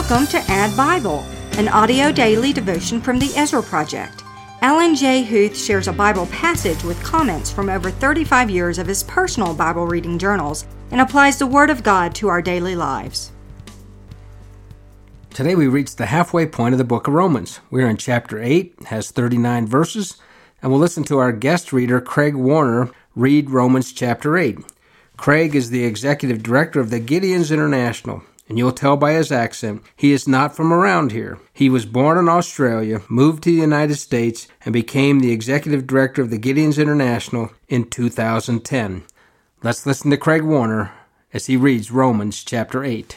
Welcome to Add Bible, an audio daily devotion from the Ezra Project. Alan J. Huth shares a Bible passage with comments from over 35 years of his personal Bible reading journals and applies the Word of God to our daily lives. Today we reach the halfway point of the book of Romans. We're in chapter 8, it has 39 verses, and we'll listen to our guest reader, Craig Warner, read Romans chapter 8. Craig is the executive director of the Gideons International, and you'll tell by his accent, he is not from around here. He was born in Australia, moved to the United States, and became the executive director of the Gideons International in 2010. Let's listen to Craig Warner as he reads Romans chapter 8.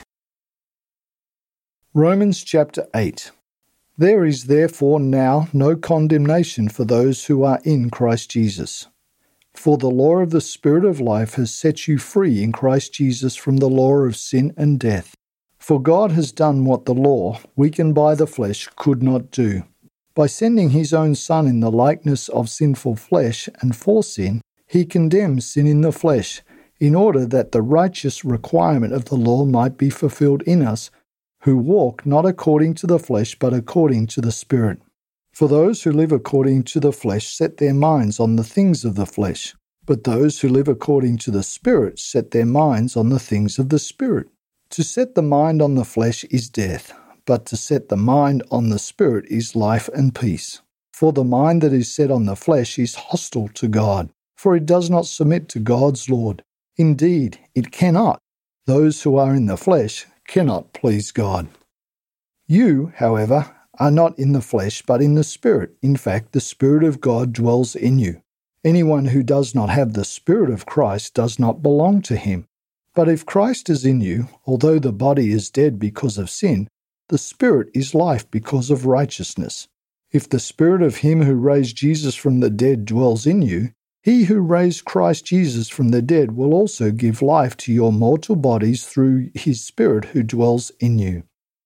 Romans chapter 8. There is therefore now no condemnation for those who are in Christ Jesus. For the law of the Spirit of life has set you free in Christ Jesus from the law of sin and death. For God has done what the law, weakened by the flesh, could not do. By sending his own Son in the likeness of sinful flesh and for sin, he condemned sin in the flesh, in order that the righteous requirement of the law might be fulfilled in us, who walk not according to the flesh but according to the Spirit. For those who live according to the flesh set their minds on the things of the flesh, but those who live according to the Spirit set their minds on the things of the Spirit. To set the mind on the flesh is death, but to set the mind on the Spirit is life and peace. For the mind that is set on the flesh is hostile to God, for it does not submit to God's law. Indeed, it cannot. Those who are in the flesh cannot please God. You, however, are not in the flesh, but in the Spirit. In fact, the Spirit of God dwells in you. Anyone who does not have the Spirit of Christ does not belong to him. But if Christ is in you, although the body is dead because of sin, the Spirit is life because of righteousness. If the Spirit of him who raised Jesus from the dead dwells in you, he who raised Christ Jesus from the dead will also give life to your mortal bodies through his Spirit who dwells in you.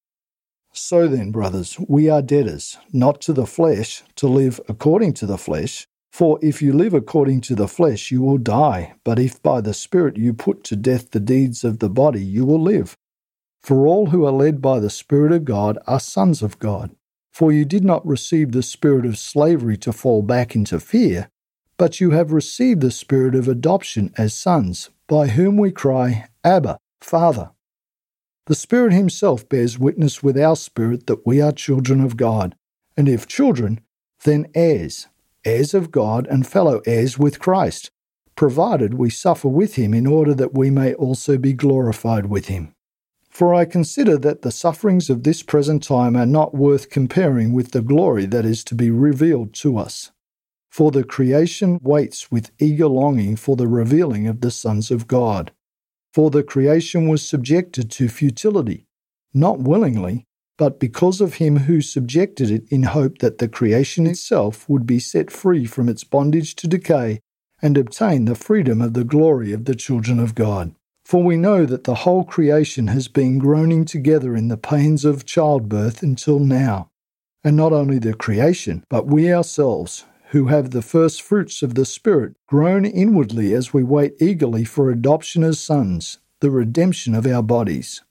So then, brothers, we are debtors, not to the flesh, to live according to the flesh. For if you live according to the flesh, you will die. But if by the Spirit you put to death the deeds of the body, you will live. For all who are led by the Spirit of God are sons of God. For you did not receive the spirit of slavery to fall back into fear, but you have received the Spirit of adoption as sons, by whom we cry, Abba, Father. The Spirit himself bears witness with our spirit that we are children of God, and if children, then heirs, heirs of God and fellow heirs with Christ, provided we suffer with him in order that we may also be glorified with him. For I consider that the sufferings of this present time are not worth comparing with the glory that is to be revealed to us. For the creation waits with eager longing for the revealing of the sons of God. For the creation was subjected to futility, not willingly, but because of him who subjected it in hope that the creation itself would be set free from its bondage to decay and obtain the freedom of the glory of the children of God. For we know that the whole creation has been groaning together in the pains of childbirth until now. And not only the creation, but we ourselves, who have the first fruits of the Spirit, groan inwardly as we wait eagerly for adoption as sons, the redemption of our bodies.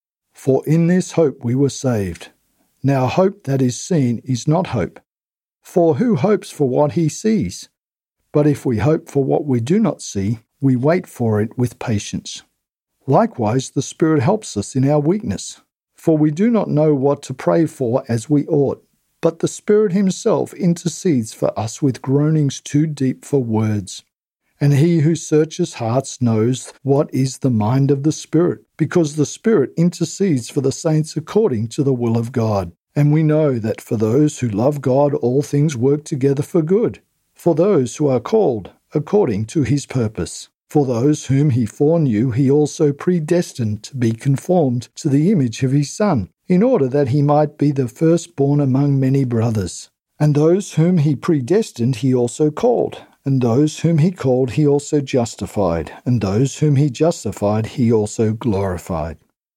For in this hope we were saved. Now hope that is seen is not hope. For who hopes for what he sees? But if we hope for what we do not see, we wait for it with patience. Likewise, the Spirit helps us in our weakness. For we do not know what to pray for as we ought. But the Spirit himself intercedes for us with groanings too deep for words. And he who searches hearts knows what is the mind of the Spirit, because the Spirit intercedes for the saints according to the will of God. And we know that for those who love God all things work together for good, for those who are called according to his purpose. For those whom he foreknew he also predestined to be conformed to the image of his Son, in order that he might be the firstborn among many brothers. And those whom he predestined he also called, and those whom he called he also justified, and those whom he justified he also glorified.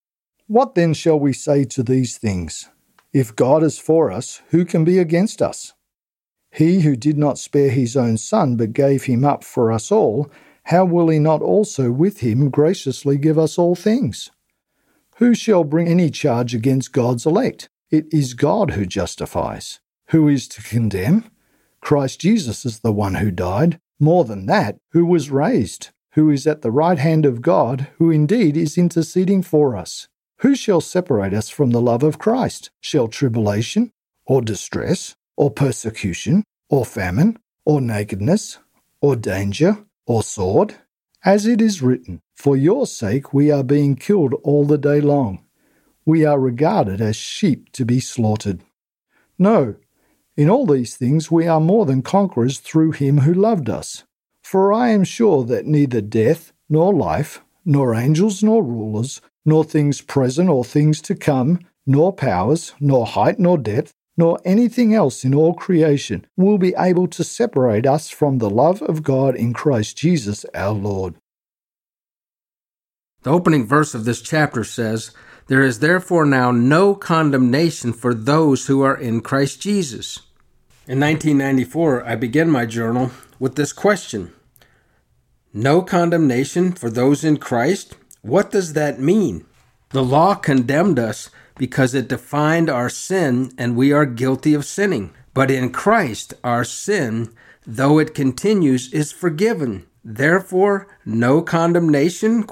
What then shall we say to these things? If God is for us, who can be against us? He who did not spare his own Son, but gave him up for us all, how will he not also with him graciously give us all things? Who shall bring any charge against God's elect? It is God who justifies. Who is to condemn? Christ Jesus is the one who died. More than that, who was raised, who is at the right hand of God, who indeed is interceding for us. Who shall separate us from the love of Christ? Shall tribulation, or distress, or persecution, or famine, or nakedness, or danger, or sword? As it is written, for your sake we are being killed all the day long. We are regarded as sheep to be slaughtered. No, in all these things we are more than conquerors through him who loved us. For I am sure that neither death, nor life, nor angels, nor rulers, nor things present or things to come, nor powers, nor height, nor depth, nor anything else in all creation will be able to separate us from the love of God in Christ Jesus our Lord. The opening verse of this chapter says, "There is therefore now no condemnation for those who are in Christ Jesus." In 1994, I began my journal with this question: no condemnation for those in Christ? What does that mean? The law condemned us because it defined our sin and we are guilty of sinning. But in Christ, our sin, though it continues, is forgiven. Therefore, no condemnation?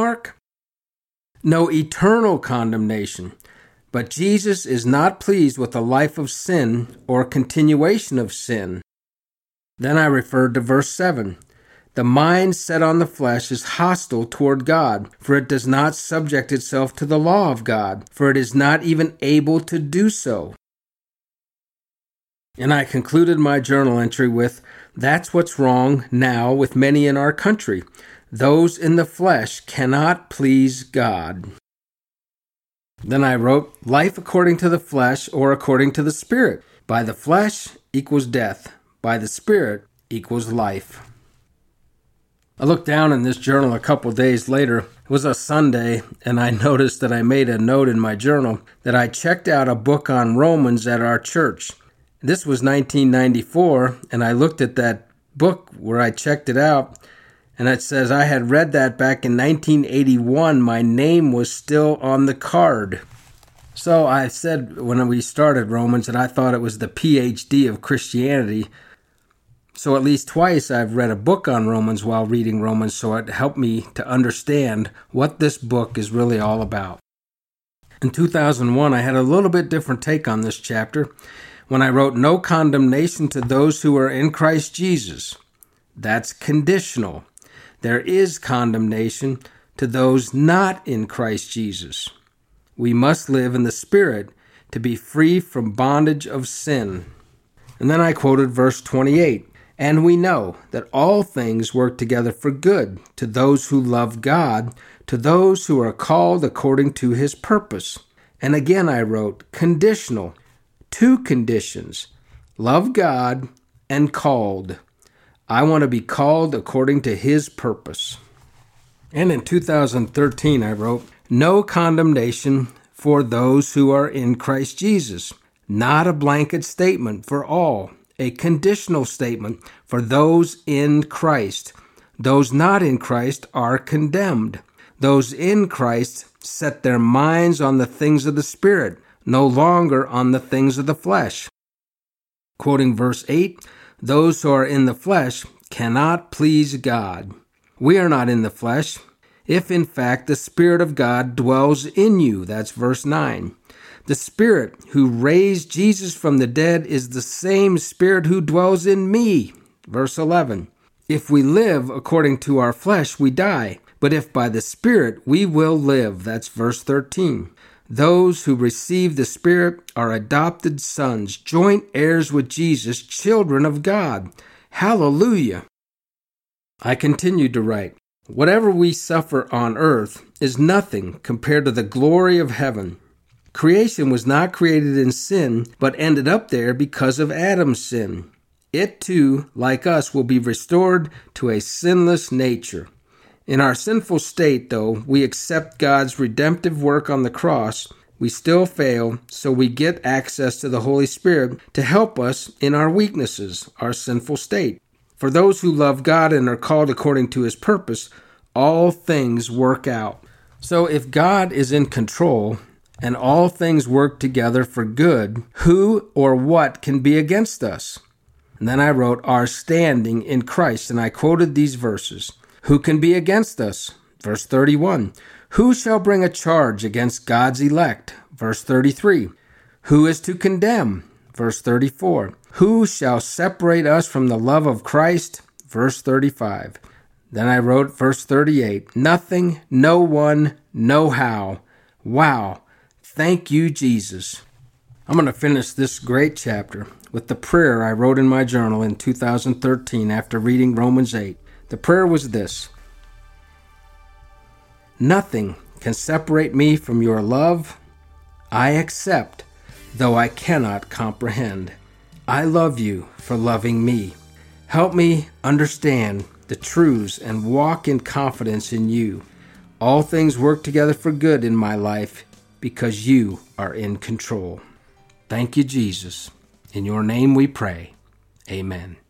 No eternal condemnation. But Jesus is not pleased with a life of sin or continuation of sin. Then I referred to verse 7. The mind set on the flesh is hostile toward God, for it does not subject itself to the law of God, for it is not even able to do so. And I concluded my journal entry with, that's what's wrong now with many in our country. Those in the flesh cannot please God. Then I wrote, life according to the flesh or according to the Spirit. By the flesh equals death. By the Spirit equals life. I looked down in this journal a couple days later. It was a Sunday, and I noticed that I made a note in my journal that I checked out a book on Romans at our church. This was 1994, and I looked at that book where I checked it out, and it says I had read that back in 1981. My name was still on the card. So I said when we started Romans that I thought it was the PhD of Christianity. So at least twice I've read a book on Romans while reading Romans, so it helped me to understand what this book is really all about. In 2001, I had a little bit different take on this chapter when I wrote, no condemnation to those who are in Christ Jesus. That's conditional. There is condemnation to those not in Christ Jesus. We must live in the Spirit to be free from bondage of sin. And then I quoted verse 28. And we know that all things work together for good to those who love God, to those who are called according to his purpose. And again I wrote, conditional, two conditions, love God and called. I want to be called according to his purpose. And in 2013 I wrote, no condemnation for those who are in Christ Jesus. Not a blanket statement for all. A conditional statement for those in Christ. Those not in Christ are condemned. Those in Christ set their minds on the things of the Spirit, no longer on the things of the flesh. Quoting verse 8, those who are in the flesh cannot please God. We are not in the flesh, if in fact the Spirit of God dwells in you. That's verse 9. The Spirit who raised Jesus from the dead is the same Spirit who dwells in me. Verse 11. If we live according to our flesh, we die. But if by the Spirit, we will live. That's verse 13. Those who receive the Spirit are adopted sons, joint heirs with Jesus, children of God. Hallelujah. I continued to write, whatever we suffer on earth is nothing compared to the glory of heaven. Creation was not created in sin, but ended up there because of Adam's sin. It too, like us, will be restored to a sinless nature. In our sinful state, though, we accept God's redemptive work on the cross. We still fail, so we get access to the Holy Spirit to help us in our weaknesses, our sinful state. For those who love God and are called according to his purpose, all things work out. So if God is in control and all things work together for good, who or what can be against us? And then I wrote, our standing in Christ, and I quoted these verses. Who can be against us? Verse 31. Who shall bring a charge against God's elect? Verse 33. Who is to condemn? Verse 34. Who shall separate us from the love of Christ? Verse 35. Then I wrote verse 38. Nothing, no one, no how. Wow. Thank you, Jesus. I'm going to finish this great chapter with the prayer I wrote in my journal in 2013 after reading Romans 8. The prayer was this: nothing can separate me from your love. I accept, though I cannot comprehend. I love you for loving me. Help me understand the truths and walk in confidence in you. All things work together for good in my life because you are in control. Thank you, Jesus. In your name we pray. Amen.